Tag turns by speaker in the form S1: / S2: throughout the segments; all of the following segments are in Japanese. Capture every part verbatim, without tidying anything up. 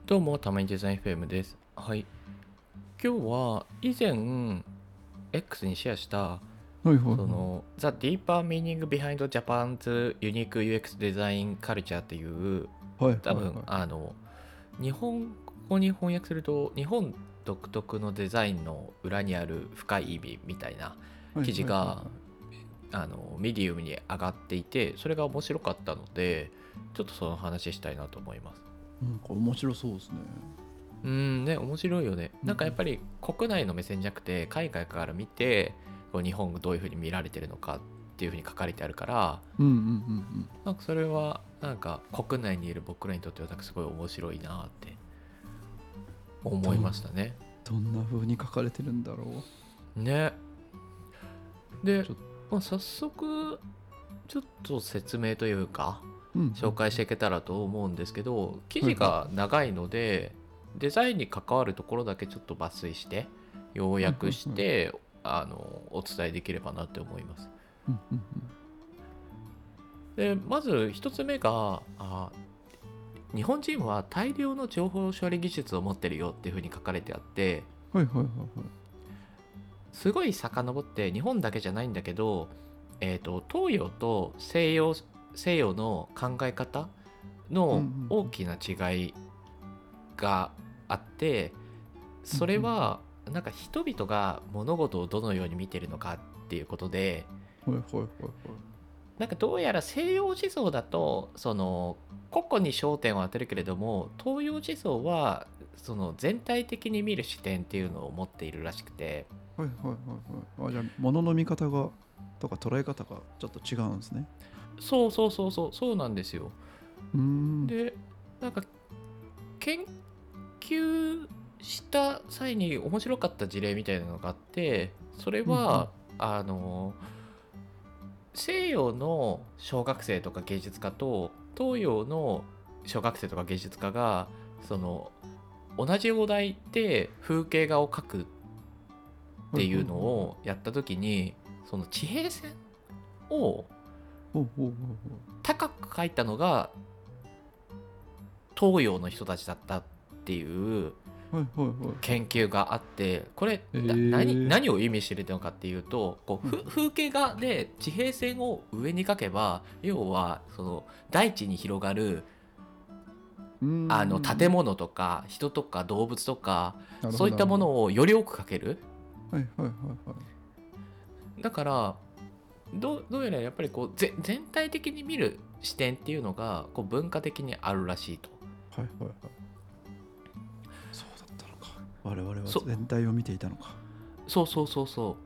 S1: どうも、たまにデザイン エフエム です。はい。今日は以前 X にシェアした、
S2: はいはいはい。
S1: その The Deeper Meaning Behind Japan's Unique ユーエックス Design Culture っていう、
S2: はい
S1: 多分、
S2: はいは
S1: あの、日本語に翻訳すると、日本独特のデザインの裏にある深い意味みたいな
S2: い。はい
S1: 記事
S2: はいはいは
S1: が、あの、ミディウムに上がっていて、それが面白かったので、ちょっとその話したいなと思います。
S2: い。なんか面白そうですね。
S1: うーんね、面白いよね。
S2: うん
S1: なんかやっぱり国内の目線じゃなくて、海外から見て、こう日本がどういう風に見られてるのかっていう風に書かれてあるから、
S2: うんうんうん
S1: なんかそれはなんか国内にいる僕らにとってはなんかすごい面白いなって
S2: うん。
S1: 思いましたね。
S2: どんな風に書かれてるんだろ
S1: ね。で、
S2: ちょっ
S1: まあ、早速ちょっと説明というか
S2: う。うん
S1: 紹介していけたらと思うんですけど、記事
S2: はいはい
S1: が長いのでデザインに関わるところだけちょっと抜粋して要
S2: はい
S1: 約し
S2: はいはい。
S1: てあのお伝えできればなって思います。
S2: うんうん
S1: でまず一つ目があ日本人は大量の情報処理技術を持ってるよっていうふうに書かれてあって、
S2: うん。はいはいはいはい。
S1: すごい遡って日本だけじゃないんだけど、えーと東洋と西洋西洋の考え方
S2: うんう
S1: の
S2: ん
S1: 大きな違いがあって、
S2: うん
S1: それはなんか人々が物事をどのように見てるのかっていうことで、
S2: うん。はいはいはいはい。
S1: なんかどうやら西洋思想だとその個々に焦点を当てるけれども、東洋思想はその全体的に見る視点っていうのを持っているらしくて、
S2: はいはいはいはい。あ、じゃあ物の見方がとか捉え方がちょっと違うんですね。
S1: そうそうそうそうそうなんですよ。
S2: うーん。
S1: でなんか研究した際に面白かった事例みたいなのがあって、それ
S2: うんうん。
S1: はあの西洋の小学生とか芸術家と東洋の小学生とか芸術家がその同じお題で風景画を描くっ
S2: はいはいはいはい。
S1: ていうのをやった時に、その地平線を
S2: ほうほうほう
S1: 高く描いたのが東洋の人たちだったっていう
S2: ほう。はいはいはいはい。
S1: 研究があって、これ
S2: え
S1: な何
S2: ー。
S1: 何を意味してるのかっていうと、こう
S2: うん
S1: ふ風景画で地平線を上に描けば、要はその大地に広がる
S2: うー
S1: あの建
S2: ん。
S1: 物とか人とか動物とか
S2: なる
S1: そういったも
S2: ほどなるほど。
S1: のをより多く描ける。
S2: はいはいはいはい。
S1: だからどうどうやらやっぱりこうぜ全体的に見る視点っていうのがこう文化的にあるらしいと。
S2: はいはいはい。そうだったのか。我々は
S1: そ
S2: 全体を見ていたのか。
S1: そうそうそうそう。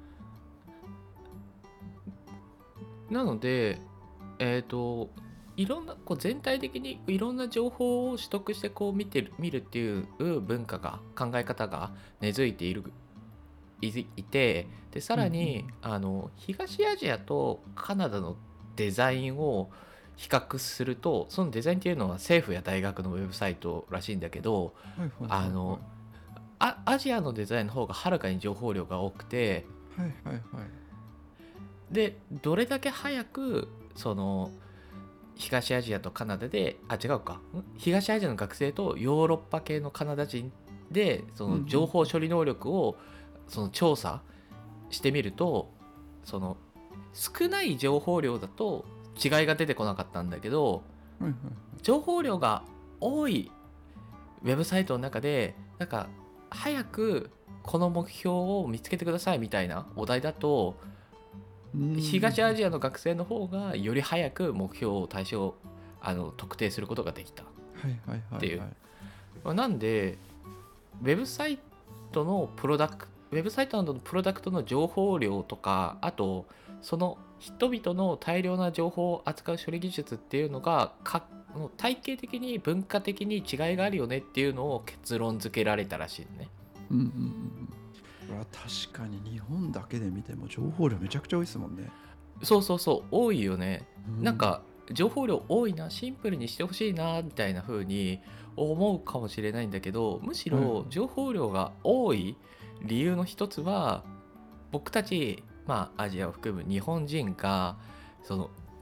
S1: なのでえっ、といろんなこう全体的にいろんな情報を取得してこう見てる見るっていう文化が考え方が根付いているいずいて、でさ
S2: うんう
S1: らに
S2: ん
S1: あの東アジアとカナダのデザインを比較すると、そのデザインっていうのは政府や大学のウェブサイトらしいんだけど、
S2: はいはいはい
S1: あの
S2: はい。
S1: あアジアのデザインの方がはるかに情報量が多くて、
S2: はいはいはい。
S1: でどれだけ早くその東アジアとカナダで、あ違うかん東アジアの学生とヨーロッパ系のカナダ人でそ
S2: うんう
S1: の情報
S2: ん
S1: 処理能力をその調査してみると、その少ない情報量だと違いが出てこなかったんだけど、
S2: うん。はいはい。
S1: 情報量が多いウェブサイトの中でなんか早くこの目標を見つけてくださいみたいなお題だと、
S2: うーん。
S1: 東アジアの学生の方がより早く目標を対象あの特定することができたっ
S2: はいはいはい
S1: ていう。
S2: はい。
S1: なんでウェブサイトのプロダクウェブサイトなどのプロダクトの情報量とか、あとその人々の大量な情報を扱う処理技術っていうのがか体系的に文化的に違いがあるよねっていうのを結論付けられたらしいね。
S2: うんうんうんうん。これは確かに日本だけで見ても情報量めちゃくちゃ多いですもんね。
S1: そうそうそう多いよね。
S2: うん。
S1: なんか情報量多いな、シンプルにしてほしいなみたいな風に思うかもしれないんだけど、むし
S2: はいはい。
S1: ろ情報量が多い理由の一つは僕たち、まあアジアを含む日本人がその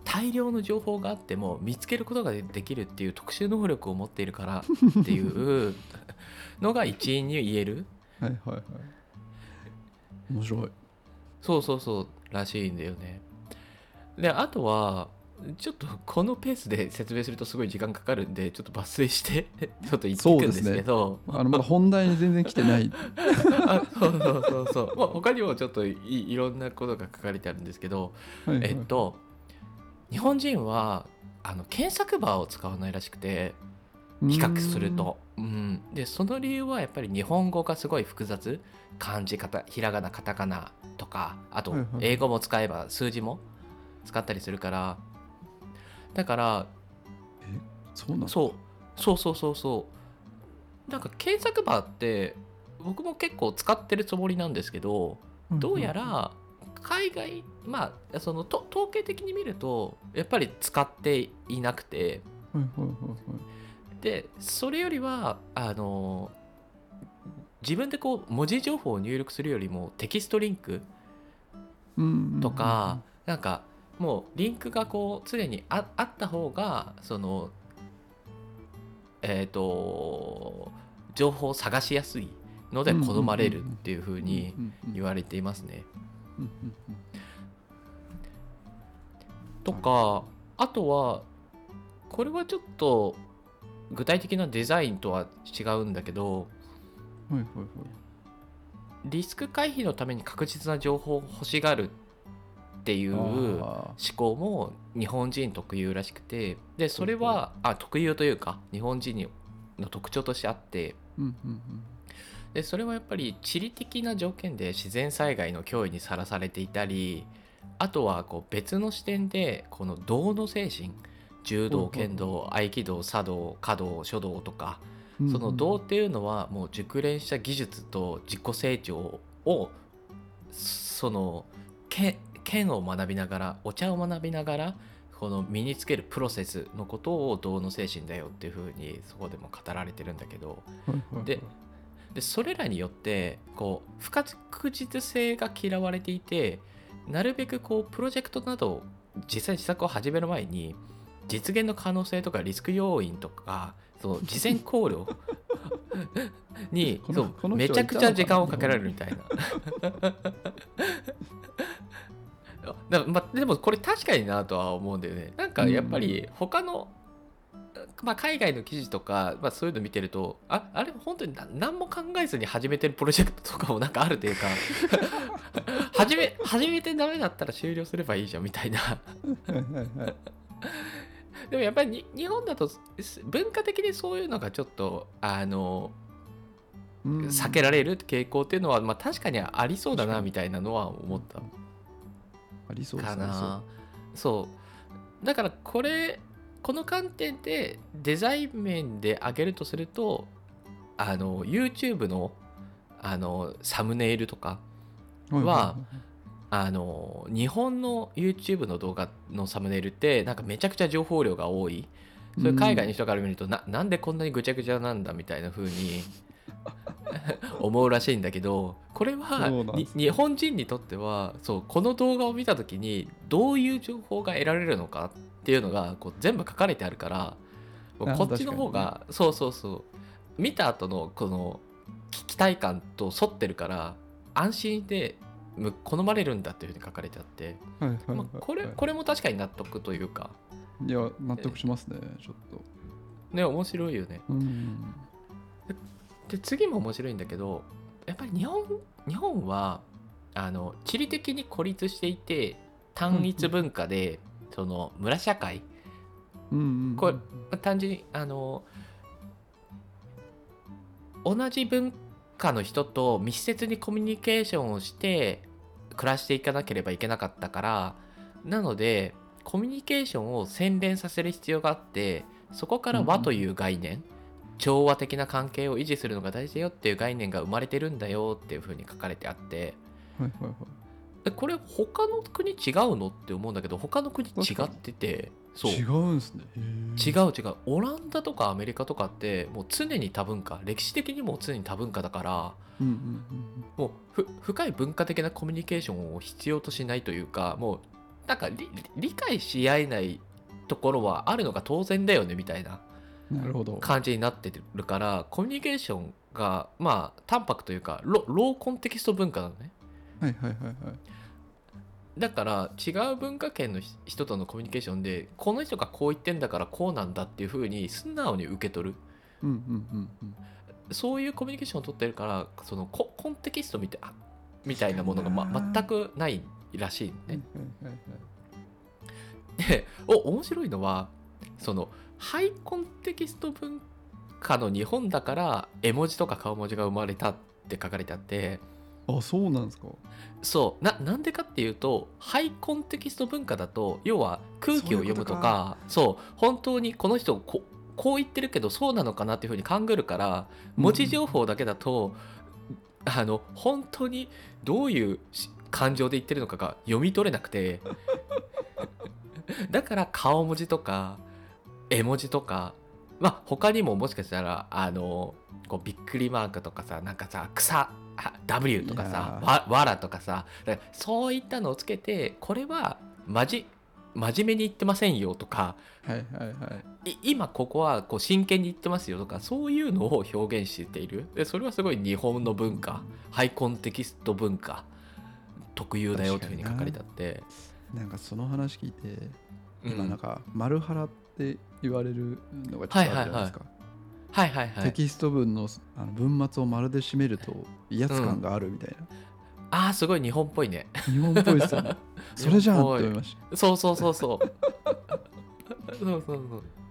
S1: 大量の情報があっても見つけることができるっていう特殊能力を持っているからっていうのが一因に言える。
S2: はいはいはい。面白い。
S1: そうそうそうらしいんだよね。であとはちょっとこのペースで説明するとすごい時間かかるんでちょっと抜粋してちょっと言っていくんですけど、
S2: あのまだ本題に全然来てない。
S1: あそうそうそうそう、まあ、他にもちょっと い, いろんなことが書かれてあるんですけど、
S2: はいはい、
S1: えっと日本人はあの検索バーを使わないらしくて、比較すると、うん、でその理由はやっぱり日本語がすごい複雑、漢字カタひらがなカタカナとか、あと英語も使えば数字も使ったりするから、だから
S2: えそうなんだ。
S1: そうそうそうそうそうなんか検索バーって僕も結構使ってるつもりなんですけど、どうやら海外、まあそのと統計的に見るとやっぱり使っていなくて、
S2: はいはいはいはい、
S1: でそれよりはあの自分でこう文字情報を入力するよりもテキストリンクとか、なんかもうリンクがこう常に あ, あった方がそのえっ、ー、と情報を探しやすいので好まれるっていう風に言われていますね。とかあとはこれはちょっと具体的なデザインとは違うんだけど、
S2: はいはいはい、
S1: リスク回避のために確実な情報を欲しがるっていう思考も日本人特有らしくて、でそれはあ特有というか日本人の特徴としてあって、
S2: うんうんうん、
S1: でそれはやっぱり地理的な条件で自然災害の脅威にさらされていたり、あとはこう別の視点でこの道の精神、柔道、剣道、合気道、茶道、華道、書道とか、その道っていうのはもう熟練した技術と自己成長をその剣を学びながら、お茶を学びながらこの身につけるプロセスのことを道の精神だよっていう風にそこでも語られてるんだけど、ででそれらによってこう不確実性が嫌われていて、なるべくこうプロジェクトなど実際自作を始める前に実現の可能性とかリスク要因とかそう事前考慮にそうめちゃくちゃ時間をかけられるみたいなだまあ、でもこれ確かになとは思うんだよね。なんかやっぱり他の、まあ、海外の記事とか、まあ、そういうの見てると あ, あれ本当に何も考えずに始めてるプロジェクトとかもなんかあるというか始め始めてダメだったら終了すればいいじゃんみたいなでもやっぱり日本だと文化的にそういうのがちょっとあの避けられる傾向っていうのは、まあ、確かにありそうだなみたいなのは思った
S2: ありそう
S1: かな。そうだからこれこの観点でデザイン面で挙げるとすると、あの YouTube のあのサムネイルとかはあの日本の YouTube の動画のサムネイルってなんかめちゃくちゃ情報量が多い、それ海外の人から見ると な, なんでこんなにぐちゃぐちゃなんだみたいな風に思うらしいんだけど、これは日本人にとってはそうこの動画を見た時にどういう情報が得られるのかっていうのがこう全部書かれてあるから、こっちの方が、ね、そうそうそう見た後のこの期待感と沿ってるから安心で好まれるんだっていうふうに書かれてあって、はいはいはいはい、まあ、これこれも確かに納得というか、
S2: いや納得しますね、ちょっと
S1: ね面白いよね。
S2: うん
S1: で次も面白いんだけど、やっぱり日本日本はあの地理的に孤立していて単一文化で、うん、その村社会、
S2: うんうんうん、
S1: これ単純にあの同じ文化の人と密接にコミュニケーションをして暮らしていかなければいけなかったから、なのでコミュニケーションを洗練させる必要があって、そこから和という概念、うんうん、調和的な関係を維持するのが大事だよっていう概念が生まれてるんだよっていう風に書かれてあって、
S2: はいはいはい、
S1: これ他の国違うのって思うんだけど、他の国違ってて、そう
S2: 違うんですね。
S1: 違う違うオランダとかアメリカとかってもう常に多文化、歴史的にも常に多文化だから、
S2: うんうんうん、
S1: もうふ深い文化的なコミュニケーションを必要としないというか、もうなんか理理解し合えないところはあるのが当然だよねみたいな
S2: なるほど。
S1: 感じになってるからコミュニケーションがまあ淡白というかロローコンテキスト文化なのね。
S2: はいはいはいはい。
S1: だから違う文化圏の人とのコミュニケーションでこの人がこう言ってんだからこうなんだっていう風に素直に受け取る、
S2: うんうんうんうん。
S1: そういうコミュニケーションを取ってるからそのココンテキストみたいみたいなものが、ま、全くないらしいね。
S2: はいはいはいはい
S1: でお面白いのはそのハイコンテキスト文化の日本だから絵文字とか顔文字が生まれたって書かれてあって、
S2: あ、そうなんですか。
S1: そう な, なんでかっていうとハイコンテキスト文化だと要は空気を読むとかそう本当にこの人ここう言ってるけどそうなのかなっていうふうに考えるから文字情報だけだと、うん、あの本当にどういう感情で言ってるのかが読み取れなくてだから顔文字とか絵文字とかまあ他にももしかしたらあのこうびっくりマークとかさなんかさ草W とかさわ, わらとかさだからそういったのをつけてこれはまじ真面目に言ってませんよとか、
S2: はいはいはい、
S1: い今ここはこう真剣に言ってますよとかそういうのを表現している。でそれはすごい日本の文化ハイコンテキスト文化特有だよというふうに書かれてあって
S2: なんかその話聞いて今
S1: うん
S2: なんか丸腹って言われるのがちょっとあるじゃないですか。
S1: はいはいはい、
S2: テキスト文のあの文末を丸で締めると威圧感があるみたいな、
S1: うん、あーすごい日本っぽいね。
S2: 日本っぽいですよね。それじゃんって思いました。
S1: そうそうそうそうそうそうそう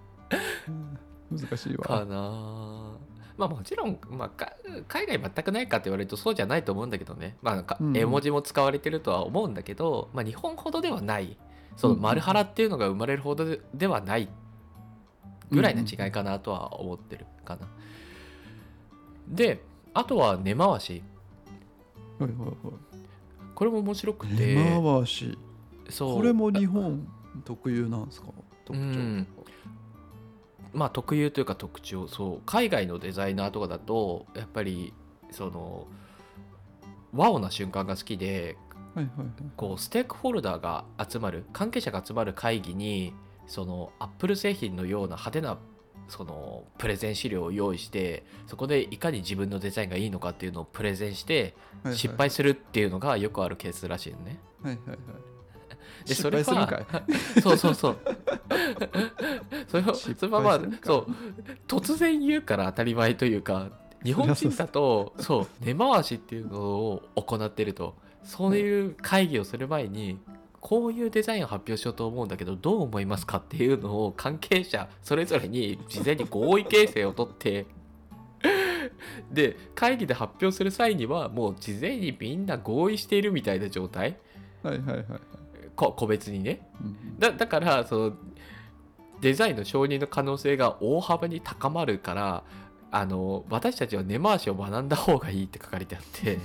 S2: 難しいわ
S1: かな。まあもちろん、まあ、か海外全くないかって言われるとそうじゃないと思うんだけどね、まあ、なんか絵文字も使われてるとは思うんだけど、まあ、日本ほどではないその丸腹っていうのが生まれるほどでではないぐらいの違いかなとは思ってるかな。であとは根回し、
S2: はいはいはい、
S1: これも面白くて
S2: 根回し
S1: そう
S2: これも日本特有なんですか特徴、うん、
S1: まあ特有というか特徴そう海外のデザイナーとかだとやっぱりそのワオな瞬間が好きで、
S2: はいはいはい、
S1: こうステークホルダーが集まる関係者が集まる会議にそのアップル製品のような派手なそのプレゼン資料を用意してそこでいかに自分のデザインがいいのかっていうのをプレゼンして失敗するっていうのがよくあるケースらしいのね。
S2: はいはいはい。
S1: でそれは
S2: 失敗するんかい
S1: そうそうそうそれはそれはまあそう突然言うから当たり前というか日本人だとそう根回しっていうのを行っているとそういう会議をする前にこういうデザインを発表しようと思うんだけどどう思いますかっていうのを関係者それぞれに事前に合意形成を取ってで会議で発表する際にはもう事前にみんな合意しているみたいな状態、
S2: はいはいはい、
S1: こ個別にね、
S2: うん、
S1: だ, だからそのデザインの承認の可能性が大幅に高まるからあの私たちは根回しを学んだ方がいいって書かれてあって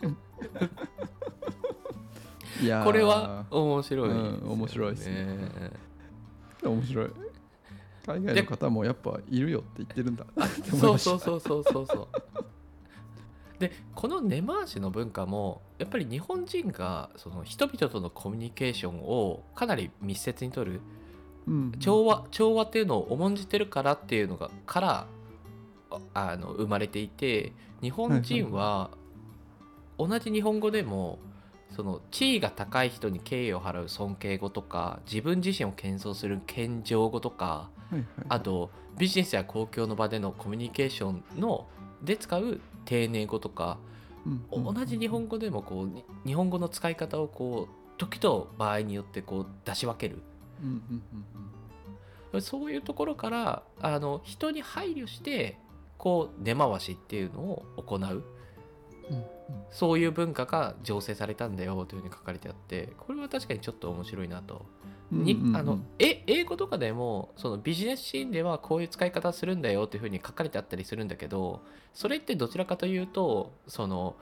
S2: いや
S1: これは面白いですよね、
S2: うん、面白いですね。面白い。海外の方もやっぱいるよって言ってるんだって思いました。
S1: そうそうそうそうそうでこの根回しの文化もやっぱり日本人がその人々とのコミュニケーションをかなり密接に取る、うん、調和調和っていうのを重んじてるからっていうのがからあの生まれていて日本人は同じ日本語でもその地位が高い人に敬意を払う尊敬語とか自分自身を謙遜する謙譲語とか、はいはいはい、あとビジネスや公共の場でのコミュニケーションので使う丁寧語とか、うんうん、同じ日本語でもこう日本語の使い方をこう時と場合によってこう出し分ける、うんうんうんうん、そういうところからあの人に配慮してこう根回しっていうのを行う、うんうん、そういう文化が醸成されたんだよというふうに書かれてあってこれは確かにちょっと面白いなと、にうんうんうん、あのえ英語とかでもそのビジネスシーンではこういう使い方するんだよというふうに書かれてあったりするんだけどそれってどちらかというとその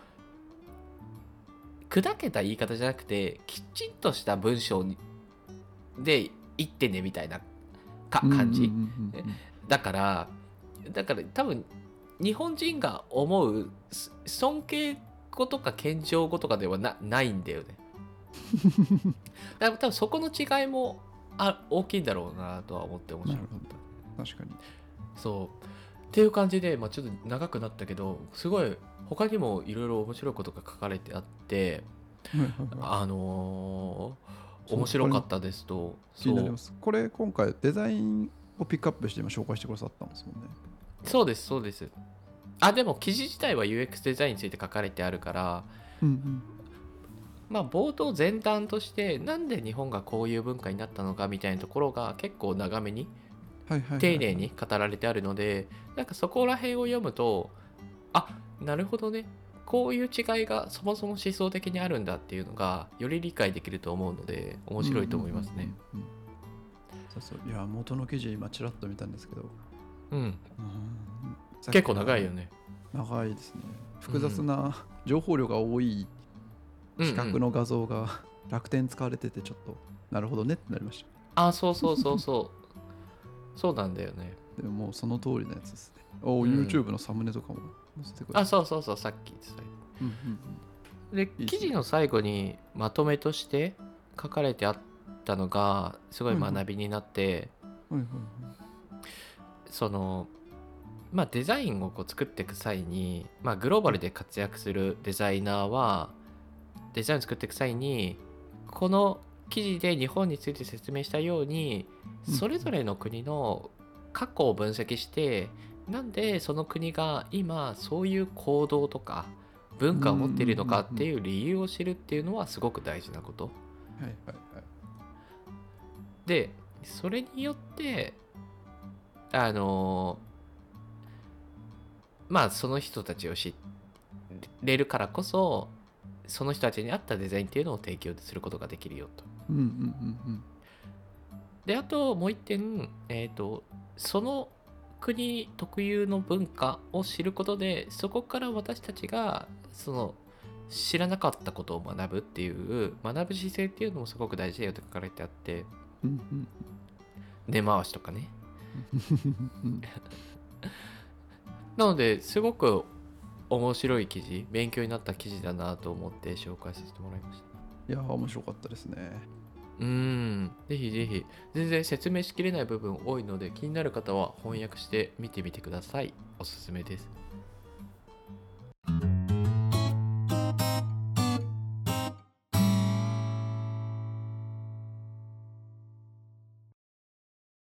S1: 砕けた言い方じゃなくてきちんとした文章で言ってねみたいなか感じ、うんうんうんうん、だからだから多分日本人が思う尊敬語とか謙譲語とかでは な, ないんだよね。 だから多分そこの違いもあ大きいんだろうなとは思って面白かっ
S2: なるほど。確かに。
S1: た。そうっていう感じで、まあ、ちょっと長くなったけど、すごい他にもいろいろ面白いことが書かれてあって、
S2: はいはいはい。
S1: あのー
S2: そう
S1: 面白かったですと、
S2: 気になり
S1: そう
S2: ます。これ今回デザインをピックアップして今紹介してくださったんですもんね。
S1: そうですそうです。あでも記事自体は ユーエックス デザインについて書かれてあるから、
S2: うんうん。
S1: まあ冒頭前段としてなんで日本がこういう文化になったのかみたいなところが結構長めに
S2: はいはいはいはい。
S1: 丁寧に語られてあるので、なんかそこら辺を読むと、あなるほどね、こういう違いがそもそも思想的にあるんだっていうのがより理解できると思うので面白いと思いますね。
S2: うんうんうんうん。そうそう。いや、元の記事今ちらっと見たんですけど、
S1: うん、
S2: うん
S1: 結構長いよ。ね。
S2: 長いですね。複雑な情報量が多い
S1: うん
S2: 比較の画像が楽天使われてて、ちょっとなるほどねってなりました。
S1: あそうそうそうそうそうなんだよね。
S2: でももうその通りのやつですね。おお、
S1: うん
S2: YouTube のサムネとかも載せてくれて。
S1: あそうそうそうさっき言ってた。
S2: うんうん
S1: で
S2: いいっすね
S1: 記事の最後にまとめとして書かれてあったのがすごい学びになって、
S2: うん。はいはい
S1: そのまあデザインをこう作っていく際に、まあ、グローバルで活躍するデザイナーはデザインを作っていく際にこの記事で日本について説明したように
S2: うん
S1: それぞれの国の過去を分析してなんでその国が今そういう行動とか文化を持っているのかっていう理由を知るっていうのはすごく大事なこと
S2: はいはいはい。
S1: で、それによってあのまあその人たちを知れるからこそその人たちに合ったデザインっていうのを提供することができるよと。
S2: うんうんうん
S1: であともう一点、えっとその国特有の文化を知ることでそこから私たちがその知らなかったことを学ぶっていう学ぶ姿勢っていうのもすごく大事だよって書かれてあって、
S2: うんうんうん
S1: 根回しとかね。
S2: うん
S1: なのですごく面白い記事、勉強になった記事だなと思って紹介させてもらいました。
S2: いやー面白かったですね。
S1: うーん、ぜひぜひ、全然説明しきれない部分多いので、気になる方は翻訳して見てみてください。おすすめです。